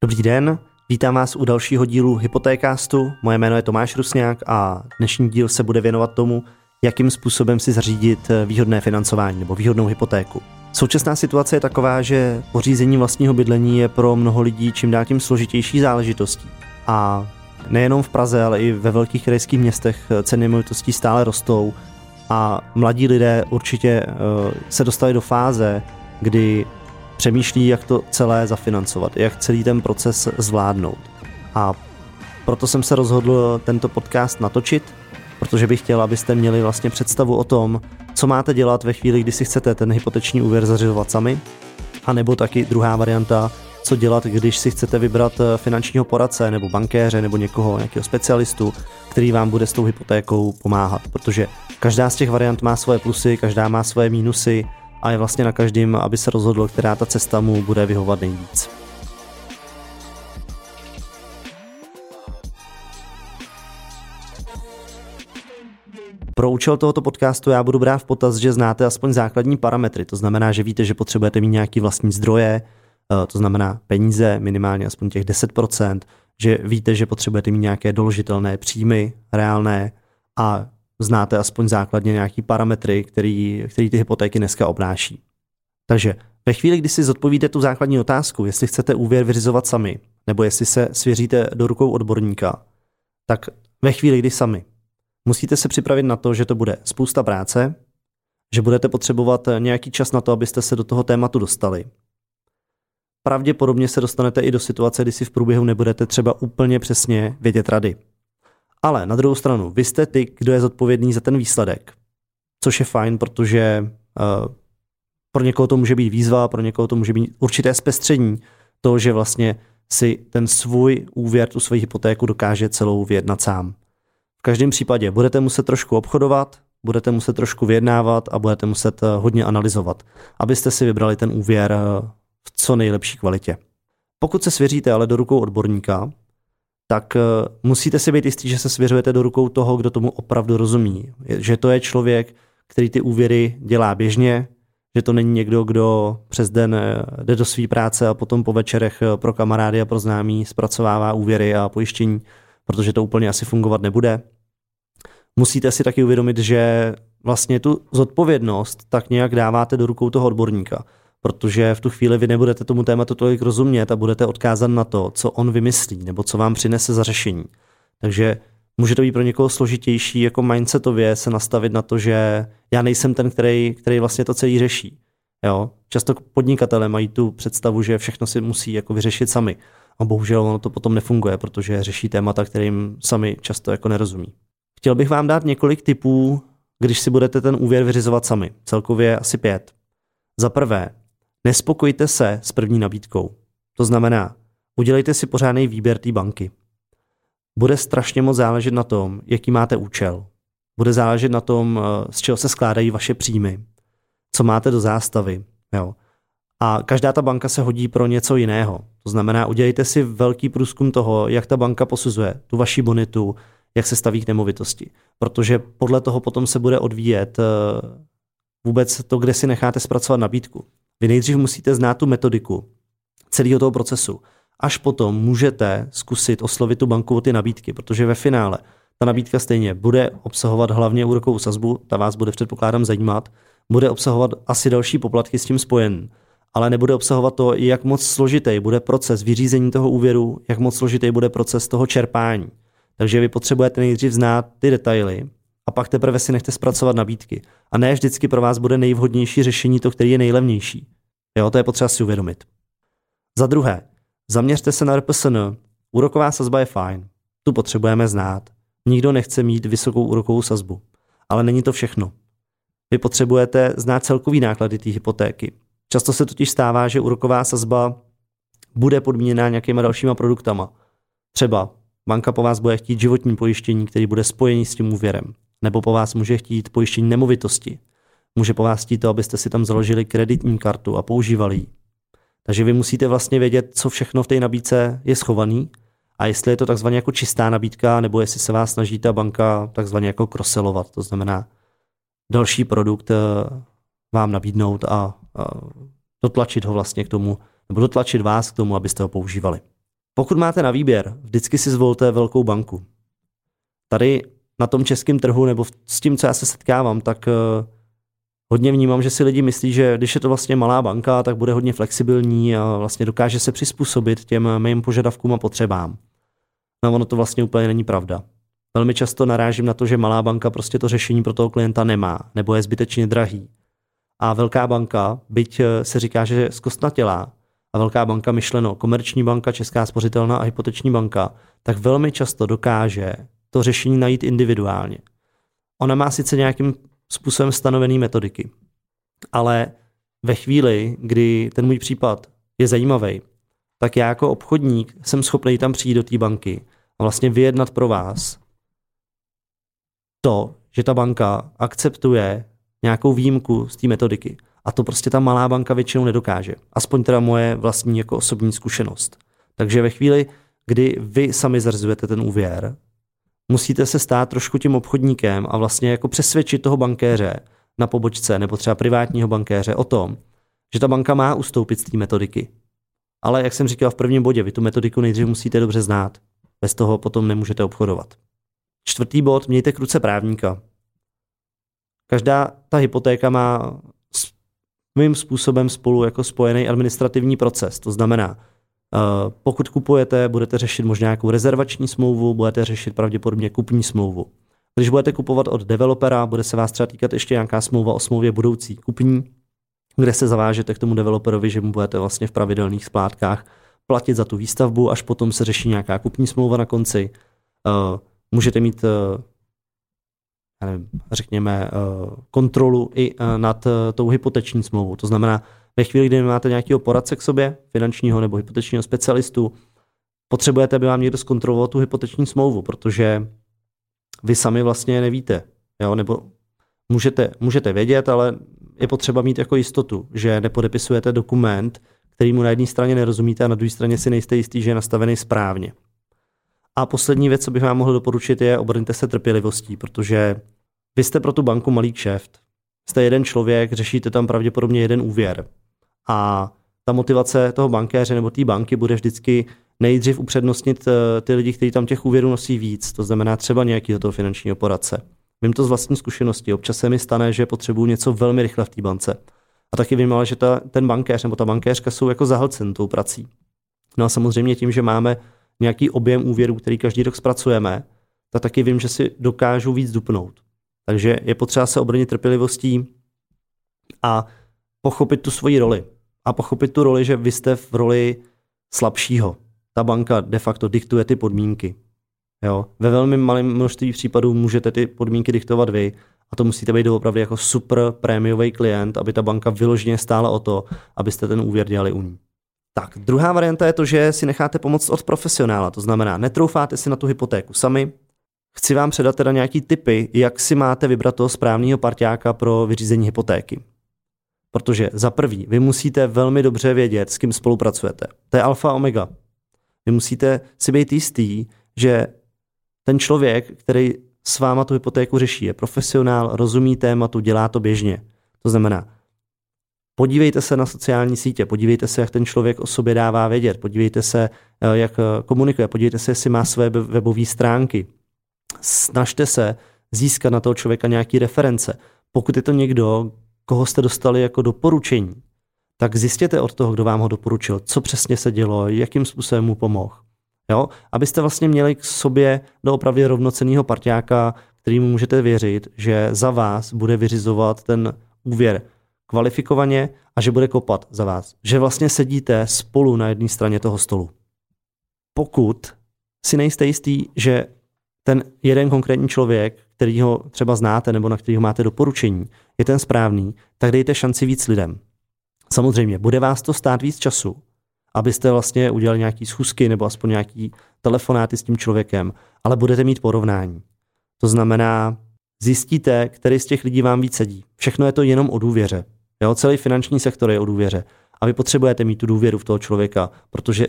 Dobrý den, vítám vás u dalšího dílu Hypotékastu. Moje jméno je Tomáš Rusňák a dnešní díl se bude věnovat tomu, jakým způsobem si zařídit výhodné financování nebo výhodnou hypotéku. Současná situace je taková, že pořízení vlastního bydlení je pro mnoho lidí čím dál tím složitější záležitostí. A nejenom v Praze, ale i ve velkých krajských městech ceny nemovitostí stále rostou a mladí lidé určitě se dostali do fáze, kdy přemýšlí, jak to celé zafinancovat, jak celý ten proces zvládnout. A proto jsem se rozhodl tento podcast natočit, protože bych chtěl, abyste měli vlastně představu o tom, co máte dělat ve chvíli, kdy si chcete ten hypoteční úvěr zařizovat sami, a nebo taky druhá varianta, co dělat, když si chcete vybrat finančního poradce nebo bankéře nebo nějakého specialistu, který vám bude s tou hypotékou pomáhat, protože každá z těch variant má svoje plusy, každá má svoje mínusy a je vlastně na každém, aby se rozhodl, která ta cesta mu bude vyhovovat nejvíc. Pro účel tohoto podcastu já budu brát v potaz, že znáte aspoň základní parametry, to znamená, že víte, že potřebujete mít nějaký vlastní zdroje, to znamená peníze, minimálně aspoň těch 10%, že víte, že potřebujete mít nějaké doložitelné příjmy, reálné, a znáte aspoň základně nějaký parametry, který ty hypotéky dneska obnáší. Takže ve chvíli, kdy si zodpovíte tu základní otázku, jestli chcete úvěr vyřizovat sami, nebo jestli se svěříte do rukou odborníka, tak ve chvíli, kdy sami, musíte se připravit na to, že to bude spousta práce, že budete potřebovat nějaký čas na to, abyste se do toho tématu dostali. Pravděpodobně se dostanete i do situace, kdy si v průběhu nebudete třeba úplně přesně vědět rady. Ale na druhou stranu, vy jste ty, kdo je zodpovědný za ten výsledek, což je fajn, protože pro někoho to může být výzva, pro někoho to může být určité zpestření, to, že vlastně si ten svůj úvěr, tu svoji hypotéku dokáže celou vyjednat sám. V každém případě budete muset trošku obchodovat, budete muset trošku vyjednávat a budete muset hodně analyzovat, abyste si vybrali ten úvěr v co nejlepší kvalitě. Pokud se svěříte ale do rukou odborníka, tak musíte si být jistí, že se svěřujete do rukou toho, kdo tomu opravdu rozumí. Že to je člověk, který ty úvěry dělá běžně, že to není někdo, kdo přes den jde do své práce a potom po večerech pro kamarády a pro známí zpracovává úvěry a pojištění, protože to úplně asi fungovat nebude. Musíte si taky uvědomit, že vlastně tu zodpovědnost tak nějak dáváte do rukou toho odborníka, protože v tu chvíli vy nebudete tomu tématu tolik rozumět a budete odkázan na to, co on vymyslí nebo co vám přinese za řešení. Takže může to být pro někoho složitější jako mindsetově se nastavit na to, že já nejsem ten, který vlastně to celý řeší. Jo? Často podnikatelé mají tu představu, že všechno si musí jako vyřešit sami. A bohužel ono to potom nefunguje, protože řeší témata, kterým sami často jako nerozumí. Chtěl bych vám dát několik tipů, když si budete ten úvěr vyřizovat sami. Celkově asi 5. Za prvé, nespokojte se s první nabídkou. To znamená, udělejte si pořádný výběr té banky. Bude strašně moc záležet na tom, jaký máte účel. Bude záležet na tom, z čeho se skládají vaše příjmy, co máte do zástavy. Jo. A každá ta banka se hodí pro něco jiného. To znamená, udělejte si velký průzkum toho, jak ta banka posuzuje tu vaši bonitu, jak se staví k nemovitosti. Protože podle toho potom se bude odvíjet vůbec to, kde si necháte zpracovat nabídku. Vy nejdřív musíte znát tu metodiku celého toho procesu. Až potom můžete zkusit oslovit tu banku o ty nabídky, protože ve finále ta nabídka stejně bude obsahovat hlavně úrokovou sazbu, ta vás bude předpokládám zajímat, bude obsahovat asi další poplatky s tím spojen, ale nebude obsahovat to, jak moc složitý bude proces vyřízení toho úvěru, jak moc složitý bude proces toho čerpání. Takže vy potřebujete nejdřív znát ty detaily a pak teprve si nechte zpracovat nabídky. A ne vždycky pro vás bude nejvhodnější řešení to, který je nejlevnější. Jo, to je potřeba si uvědomit. Za druhé, zaměřte se na RPSN. Úroková sazba je fajn. Tu potřebujeme znát. Nikdo nechce mít vysokou úrokovou sazbu. Ale není to všechno. Vy potřebujete znát celkový náklady té hypotéky. Často se totiž stává, že úroková sazba bude podmíněná nějakýma dalšíma produktama. Třeba banka po vás bude chtít životní pojištění, který bude spojený s tím úvěrem. Nebo po vás může chtít pojištění nemovitosti. Může po vás chtít to, abyste si tam založili kreditní kartu a používali ji. Takže vy musíte vlastně vědět, co všechno v té nabídce je schovaný a jestli je to takzvaně jako čistá nabídka, nebo jestli se vás snaží ta banka takzvaně jako cross-sellovat. To znamená další produkt vám nabídnout a dotlačit ho vlastně k tomu, nebo dotlačit vás k tomu, abyste ho používali. Pokud máte na výběr, vždycky si zvolte velkou banku. Tady na tom českém trhu, nebo s tím, co já se setkávám, tak hodně vnímám, že si lidi myslí, že když je to vlastně malá banka, tak bude hodně flexibilní a vlastně dokáže se přizpůsobit těm mým požadavkům a potřebám. No ono to vlastně úplně není pravda. Velmi často narážím na to, že malá banka prostě to řešení pro toho klienta nemá, nebo je zbytečně drahý. A velká banka, byť se říká, že je zkostnatělá, a velká banka myšleno Komerční banka, Česká spořitelna a Hypoteční banka, tak velmi často dokáže to řešení najít individuálně. Ona má sice nějakým způsobem stanovený metodiky, ale ve chvíli, kdy ten můj případ je zajímavý, tak já jako obchodník jsem schopný tam přijít do té banky a vlastně vyjednat pro vás to, že ta banka akceptuje nějakou výjimku z té metodiky. A to prostě ta malá banka většinou nedokáže. Aspoň teda moje vlastní jako osobní zkušenost. Takže ve chvíli, kdy vy sami zařizujete ten úvěr, musíte se stát trošku tím obchodníkem a vlastně jako přesvědčit toho bankéře na pobočce nebo třeba privátního bankéře o tom, že ta banka má ustoupit z té metodiky. Ale jak jsem říkal v prvním bodě, vy tu metodiku nejdřív musíte dobře znát. Bez toho potom nemůžete obchodovat. 4. bod, mějte k ruce právníka. Každá ta hypotéka má mým způsobem spolu jako spojený administrativní proces. To znamená, pokud kupujete, budete řešit možná nějakou rezervační smlouvu, budete řešit pravděpodobně kupní smlouvu. Když budete kupovat od developera, bude se vás třeba týkat ještě nějaká smlouva o smlouvě budoucí kupní, kde se zavážete k tomu developerovi, že mu budete vlastně v pravidelných splátkách platit za tu výstavbu, až potom se řeší nějaká kupní smlouva na konci. Můžete mít řekněme, kontrolu i nad tou hypoteční smlouvou. To znamená, ve chvíli, kdy máte nějakého poradce k sobě, finančního nebo hypotečního specialistu, potřebujete, aby vám někdo zkontroloval tu hypoteční smlouvu, protože vy sami vlastně nevíte. Jo? Nebo můžete vědět, ale je potřeba mít jako jistotu, že nepodepisujete dokument, kterýmu na jedné straně nerozumíte a na druhé straně si nejste jistý, že je nastavený správně. A poslední věc, co bych vám mohl doporučit, je obrňte se trpělivostí, protože vy jste pro tu banku malý kšeft. Jste jeden člověk, řešíte tam pravděpodobně jeden úvěr. A ta motivace toho bankéře nebo té banky bude vždycky nejdřív upřednostnit ty lidi, kteří tam těch úvěrů nosí víc. To znamená třeba nějakého toho finančního poradce. Vím to z vlastní zkušenosti. Občas se mi stane, že potřebuju něco velmi rychle v té bance. A taky vím, ale že ten bankéř nebo ta bankéřka jsou jako zahlcen tou prací. No a samozřejmě tím, že máme nějaký objem úvěrů, který každý rok zpracujeme, tak taky vím, že si dokážu víc dupnout. Takže je potřeba se obrnit trpělivostí a pochopit tu svoji roli. A pochopit tu roli, že vy jste v roli slabšího. Ta banka de facto diktuje ty podmínky. Jo? Ve velmi malém množství případů můžete ty podmínky diktovat vy a to musíte být opravdu jako super prémiový klient, aby ta banka vyloženě stála o to, abyste ten úvěr dělali u ní. Tak, druhá varianta je to, že si necháte pomoct od profesionála, to znamená, netroufáte si na tu hypotéku sami. Chci vám předat teda nějaký tipy, jak si máte vybrat toho správného parťáka pro vyřízení hypotéky. Protože za prvý, vy musíte velmi dobře vědět, s kým spolupracujete. To je alfa omega. Vy musíte si být jistý, že ten člověk, který s váma tu hypotéku řeší, je profesionál, rozumí tématu, dělá to běžně. To znamená, podívejte se na sociální sítě, podívejte se, jak ten člověk o sobě dává vědět, podívejte se, jak komunikuje, podívejte se, jestli má své webové stránky. Snažte se získat na toho člověka nějaké reference. Pokud je to někdo, koho jste dostali jako doporučení, tak zjistěte od toho, kdo vám ho doporučil, co přesně se dělo, jakým způsobem mu pomohl. Jo? Abyste vlastně měli k sobě doopravdy rovnocenného parťáka, kterýmu můžete věřit, že za vás bude vyřizovat ten úvěr kvalifikovaně a že bude kopat za vás. Že vlastně sedíte spolu na jedné straně toho stolu. Pokud si nejste jistý, že ten jeden konkrétní člověk, kterýho třeba znáte nebo na kterýho máte doporučení, je ten správný, tak dejte šanci víc lidem. Samozřejmě, bude vás to stát víc času, abyste vlastně udělali nějaký schůzky nebo aspoň nějaký telefonáty s tím člověkem, ale budete mít porovnání. To znamená, zjistíte, který z těch lidí vám víc sedí. Všechno je to jenom o důvěře. Jo? Celý finanční sektor je o důvěře. A vy potřebujete mít tu důvěru v toho člověka, protože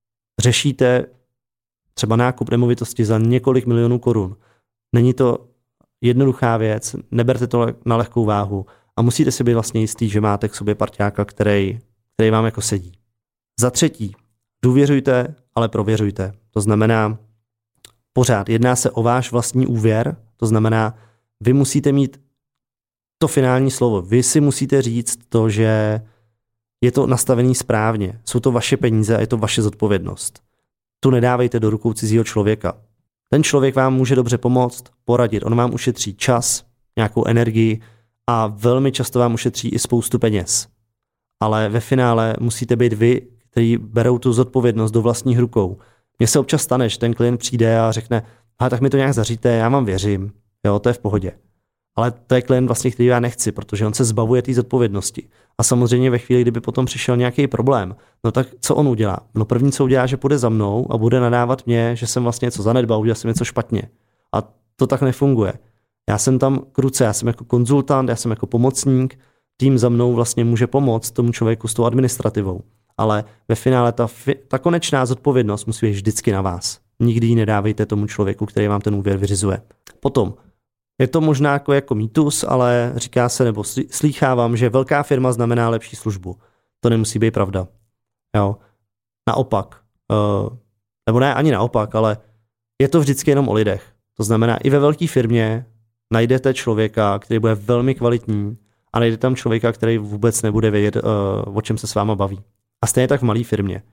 řešíte třeba nákup nemovitosti za několik milionů korun. Není to jednoduchá věc, neberte to na lehkou váhu a musíte si být vlastně jistý, že máte k sobě parťáka, který vám jako sedí. Za třetí, důvěřujte, ale prověřujte. To znamená, pořád jedná se o váš vlastní úvěr, to znamená, vy musíte mít to finální slovo. Vy si musíte říct to, že je to nastavený správně. Jsou to vaše peníze a je to vaše zodpovědnost. Tu nedávejte do rukou cizího člověka. Ten člověk vám může dobře pomoct, poradit. On vám ušetří čas, nějakou energii a velmi často vám ušetří i spoustu peněz. Ale ve finále musíte být vy, kteří berou tu zodpovědnost do vlastních rukou. Mně se občas stane, že ten klient přijde a řekne, tak mi to nějak zaříte, já vám věřím, jo, to je v pohodě. Ale to je klient vlastně, který já nechci, protože on se zbavuje té zodpovědnosti. A samozřejmě ve chvíli, kdyby potom přišel nějaký problém, no tak co on udělá? No první, co udělá, že půjde za mnou a bude nadávat mě, že jsem vlastně něco zanedbal, udělal jsem něco špatně. A to tak nefunguje. Já jsem tam k ruce, já jsem jako konzultant, já jsem jako pomocník, tým za mnou vlastně může pomoct tomu člověku s tou administrativou. Ale ve finále ta konečná zodpovědnost musí být vždycky na vás. Nikdy ji nedávejte tomu člověku, který vám ten úvěr vyřizuje. Potom, je to možná jako mýtus, ale říká se, nebo slýchávám, že velká firma znamená lepší službu. To nemusí být pravda. Jo. Naopak. Nebo ne ani naopak, ale je to vždycky jenom o lidech. To znamená, i ve velké firmě najdete člověka, který bude velmi kvalitní a najdete tam člověka, který vůbec nebude vědět, o čem se s váma baví. A stejně tak v malé firmě.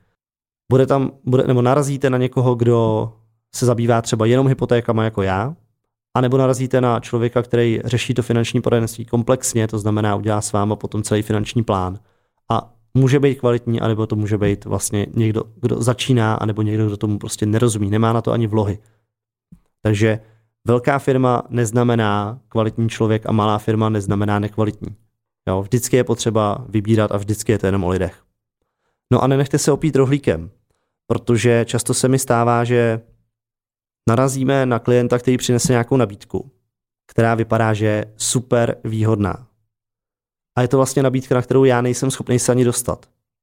Nebo narazíte na někoho, kdo se zabývá třeba jenom hypotékama jako já, anebo narazíte na člověka, který řeší to finanční poradenství komplexně, to znamená udělá s váma potom celý finanční plán. A může být kvalitní, anebo to může být vlastně někdo, kdo začíná, anebo někdo, kdo tomu prostě nerozumí, nemá na to ani vlohy. Takže velká firma neznamená kvalitní člověk a malá firma neznamená nekvalitní. Jo, vždycky je potřeba vybírat a vždycky je to jenom o lidech. No a nenechte se opít rohlíkem, protože často se mi stává, že narazíme na klienta, který přinese nějakou nabídku, která vypadá, že je super výhodná. A je to vlastně nabídka, na kterou já nejsem schopný se ani dostat.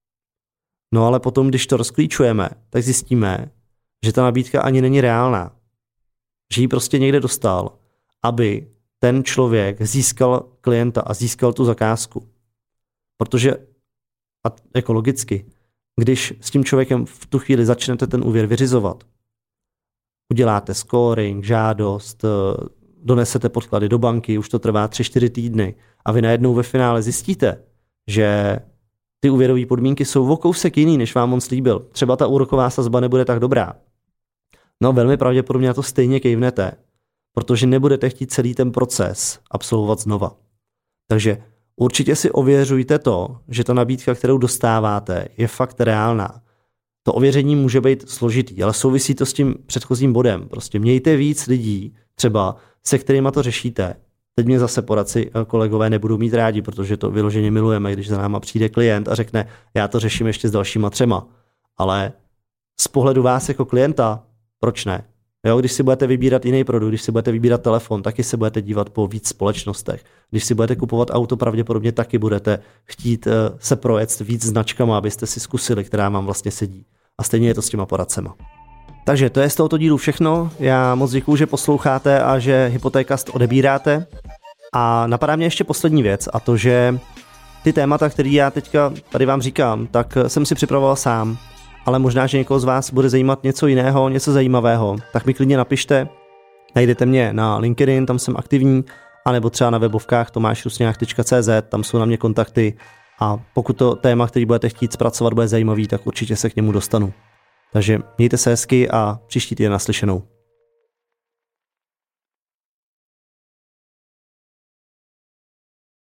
No ale potom, když to rozklíčujeme, tak zjistíme, že ta nabídka ani není reálná. Že ji prostě někde dostal, aby ten člověk získal klienta a získal tu zakázku. Protože, a jako logicky, když s tím člověkem v tu chvíli začnete ten úvěr vyřizovat, uděláte scoring, žádost, donesete podklady do banky, už to trvá 3-4 týdny a vy najednou ve finále zjistíte, že ty úvěrové podmínky jsou o kousek jiný, než vám on slíbil. Třeba ta úroková sazba nebude tak dobrá. No velmi pravděpodobně na to stejně kejvnete, protože nebudete chtít celý ten proces absolvovat znova. Takže určitě si ověřujte to, že ta nabídka, kterou dostáváte, je fakt reálná. To ověření může být složitý, ale souvisí to s tím předchozím bodem. Prostě mějte víc lidí, třeba se kterýma to řešíte. Teď mě zase poradci kolegové nebudou mít rádi, protože to vyloženě milujeme, když za náma přijde klient a řekne, já to řeším ještě s dalšíma 3. Ale z pohledu vás jako klienta, proč ne? Jo, když si budete vybírat jiný produkt, když si budete vybírat telefon, taky se budete dívat po víc společnostech. Když si budete kupovat auto, pravděpodobně taky budete chtít se projet víc značkama, abyste si zkusili, která vám vlastně sedí. A stejně je to s těma poradcema. Takže to je z tohoto dílu všechno. Já moc děkuju, že posloucháte a že Hypotékast odebíráte. A napadá mě ještě poslední věc, a to, že ty témata, které já teďka tady vám říkám, tak jsem si připravoval sám. Ale možná, že někoho z vás bude zajímat něco jiného, něco zajímavého, tak mi klidně napište. Najdete mě na LinkedIn, tam jsem aktivní, anebo třeba na webovkách tomášrusňák.cz, tam jsou na mě kontakty a pokud to téma, který budete chtít zpracovat, bude zajímavý, tak určitě se k němu dostanu. Takže mějte se hezky a příští týden naslyšenou.